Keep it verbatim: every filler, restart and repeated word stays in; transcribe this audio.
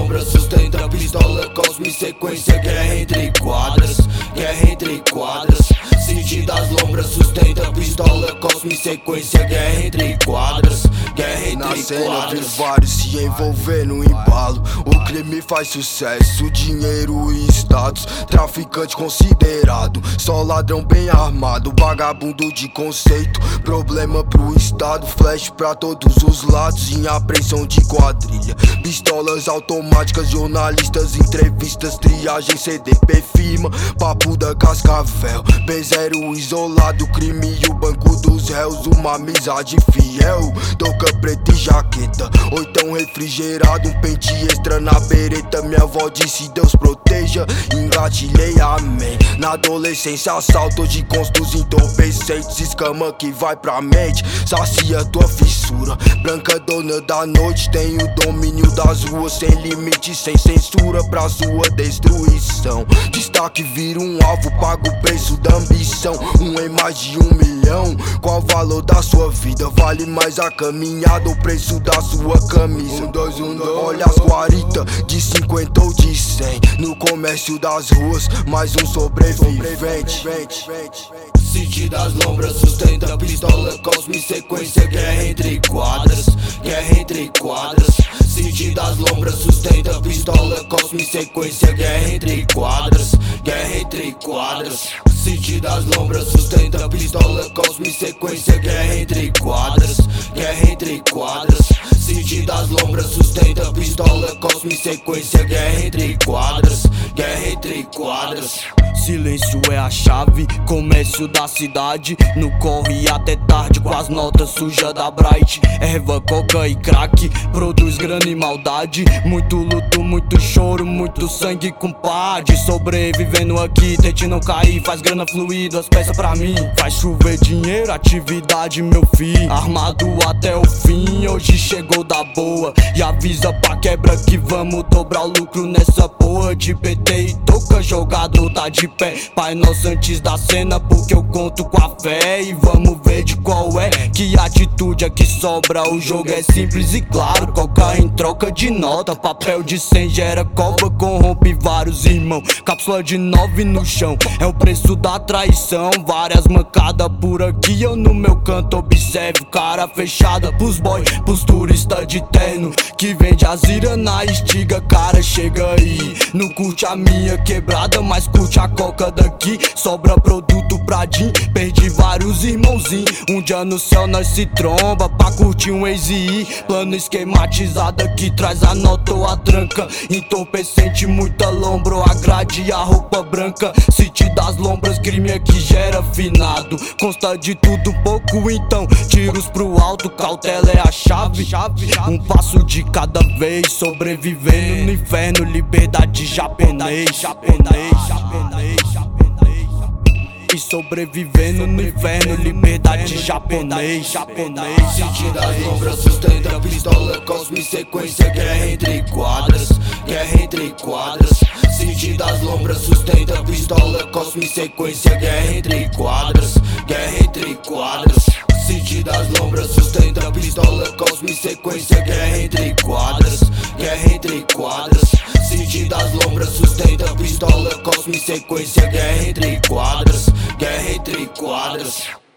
lombras sustenta a pistola, cosme em sequência, guerra entre quadras, guerra entre quadras. City das lombras sustenta a pistola, cosme em sequência, guerra entre quadras, guerra entre Na cena quadras. vi vários se envolver no embalo. O crime faz sucesso, dinheiro e status. Traficante considerado, só ladrão bem armado. Vagabundo de conceito, problema pro estado. Flash pra todos os lados, em apreensão de quadrilha. Pistolas automáticas, jornalistas, entrevistas, triagem, C D P, firma, papo da Cascavel. B zero isolado, crime e o banco dos réus. Uma amizade fiel, touca preta e jaqueta, ou então refrigerado, um pente extra na bereta. Minha avó disse Deus proteja, engatilhei, amém. Na adolescência assalto de constos entorpecentes, escama que vai pra mente, sacia tua fissura. Branca dona da noite, tem o domínio das ruas, sem limite, sem censura pra sua destruição. Destaque vira um alvo, paga o preço da ambição. Um em mais de um milhão, qual o valor da sua vida? Vale mais a caminhada, o preço da sua camisa. Um, dois, um, dois. Olha as guaritas de cinquenta ou de cem, no comércio das ruas, mais um sobrevivente. City das lombras sustenta a pistola, cosme em sequência, guerra entre quadras, guerra entre quadras. City das lombras sustenta a pistola, cosme em sequência, guerra entre quadras, guerra entre quadras. City das lombras sustenta a pistola, cosme em sequência, guerra entre quadras, guerra entre quadras. City das lombras sustenta a pistola, cosme em sequência, guerra entre quadras, guerra entre quadras. Silêncio é a chave, comércio da cidade. No corre até tarde com as notas sujas da Bright. Erva, coca e crack, produz grana e maldade. Muito luto, muito choro, muito sangue, compadre. Sobrevivendo aqui, tente não cair, faz grana fluir, as peças pra mim. Faz chover dinheiro, atividade, meu filho. Armado até o fim, hoje chegou da boa. E avisa pra quebra que vamos dobrar o lucro nessa porra. De P T e touca, jogador tá de pé. Pai nosso antes da cena, porque eu conto com a fé. E vamos ver de qual é, que atitude é que sobra. O jogo é simples e claro, coca em troca de nota. Papel de cem gera cova, corrompe vários irmãos. Cápsula de nove no chão, é o preço da traição. Várias mancadas por aqui, eu no meu canto observo. Cara fechada pros boy, pros turistas de terno, que vende as ira na estiga. Cara, chega aí, não curte a minha quebrada, mas curte a coca daqui. Sobra produto pra Jim, perdi vários irmãozinhos. Um dia no céu nós se tromba pra curtir um Easy. Plano esquematizado que traz a nota ou a tranca. Entorpecente, muita lombro, a grade e a roupa branca. City das lombras, crime é que gera finado. Consta de tudo um pouco, então tiros pro alto, cautela é a chave. Um passo de cada vez, sobrevivendo no inferno, liberdade japonês, japonês, japonês, japonês. E sobrevivendo no inferno, liberdade japonês, japonês. City das lombras sustenta a pistola, cosme em sequência, guerra entre quadras, guerra entre quadras. City das lombras sustenta a pistola, cosme em sequência, guerra entre quadras, guerra entre quadras. City das lombras sustenta a pistola, cosme em sequência, guerra entre quadras, guerra entre quadras. City das lombras sustenta a pistola, cosme em sequência, guerra entre quadras, guerra entre quadras.